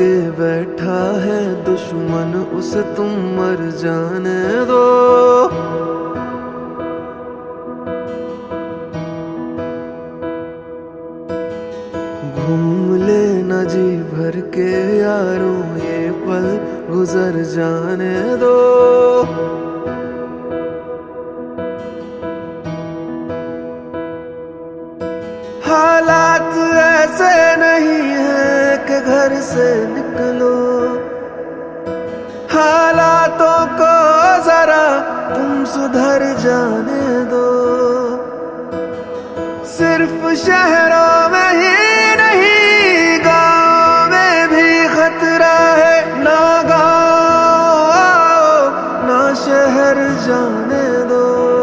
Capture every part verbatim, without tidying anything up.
के बैठा है दुश्मन, उसे तुम मर जाने दो। घूम लेना जी भर के यारों, ये पल गुजर जाने दो। हालात ऐसे नहीं है कि घर से निकलो, हालातों को जरा तुम सुधर जाने दो। सिर्फ शहरों में ही नहीं, गाँव में भी खतरा है। ना गाँव ना शहर जाने दो।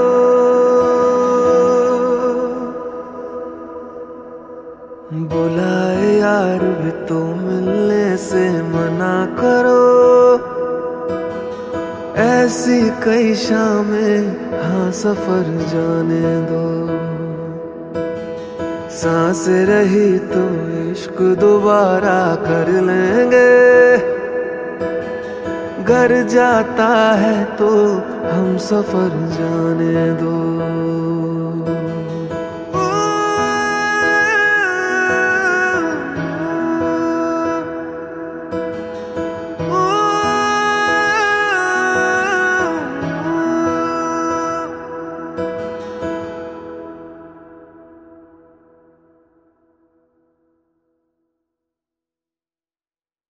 बुलाए यार भी तो मिलने से मना करो, ऐसी कई शामें हाँ सफर जाने दो। सांस रही तो इश्क दोबारा कर लेंगे, घर जाता है तो हम सफर जाने दो।